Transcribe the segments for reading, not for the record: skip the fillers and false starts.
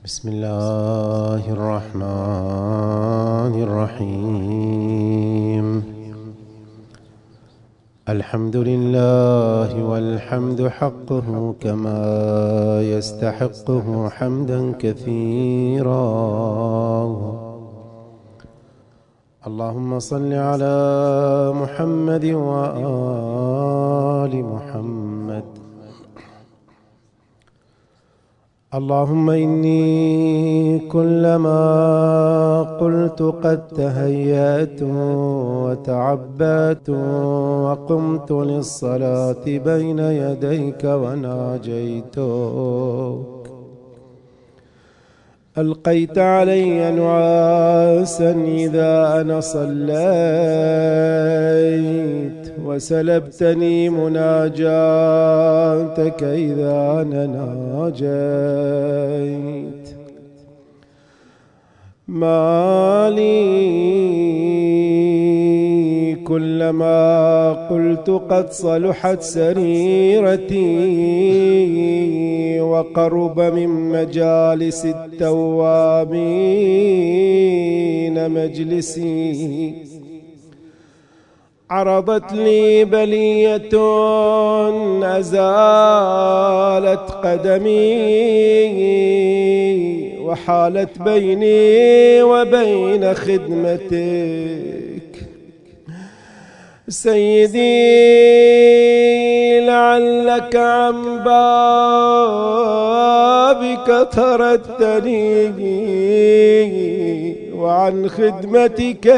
بسم الله الرحمن الرحيم. الحمد لله والحمد حقه كما يستحقه حمدا كثيرا. اللهم صل على محمد وآل محمد. اللهم إني كلما قلت قد تهيأت وتعبأت وقمت للصلاة بين يديك وناجيتك، ألقيت علي نعاسا إذا أنا صليت، وسلبتني مناجاتك إذا أنا ناجيت. ما لي كلما قلت قد صلحت سريرتي وقرب من مجالس التوابين مجلسي، عرضت لي بلية أزالت قدمي وحالت بيني وبين خدمتك. سيدي لعلك عن بابك طردتني وعن خدمتك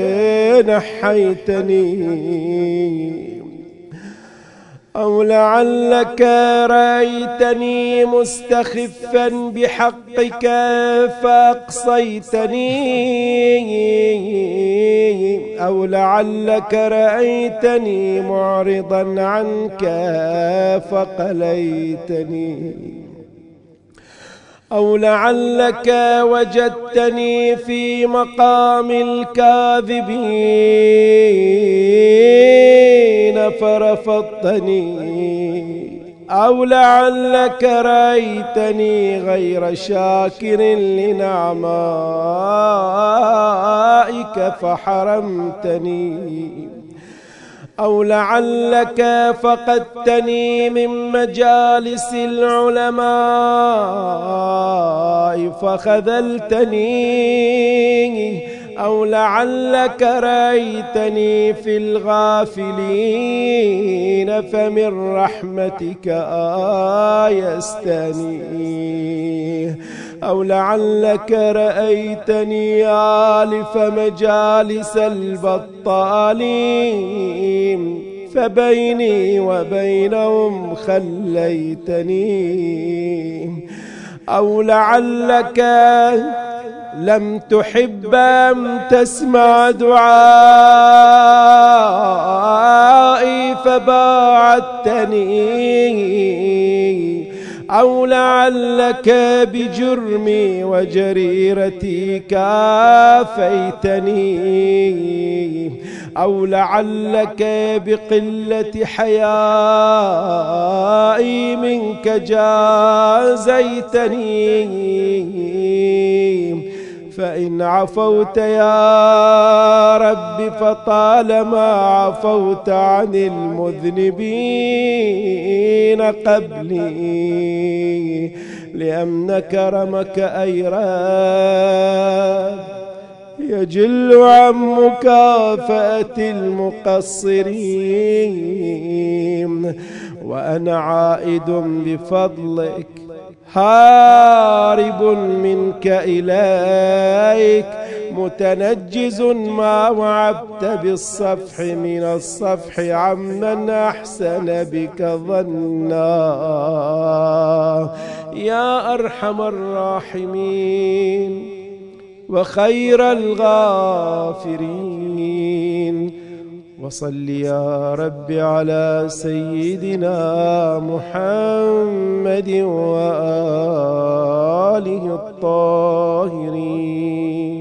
نحيتني، أو لعلك رأيتني مستخفا بحقك فأقصيتني، أو لعلك رأيتني معرضا عنك فقليتني، أو لعلك وجدتني في مقام الكاذبين فرفضتني، أو لعلك رأيتني غير شاكر لنعمائك فحرمتني، أو لعلك فقدتني من مجالس العلماء فخذلتني، أو لعلك رأيتني في الغافلين فمن رحمتك آيستني، أو لعلك رأيتني آلف مجالس البطالين فبيني وبينهم خليتني، أو لعلك لم تحب أن تسمع دعائي فباعدتني، أو لعلك بجرمي وجريرتي كافيتني، أو لعلك بقلة حيائي منك جازيتني. فإن عفوت يا رب فطالما عفوت عن المذنبين قبلي، لأن كرمك أيراد يجل عن مكافأة المقصرين، وأنا عائد بفضلك هارب منك إليك، متنجز ما وعدت بالصفح من الصفح عمن أحسن بك ظنا، يا أرحم الراحمين وخير الغافرين. وصل يا رب على سيدنا محمد وآله الطاهرين.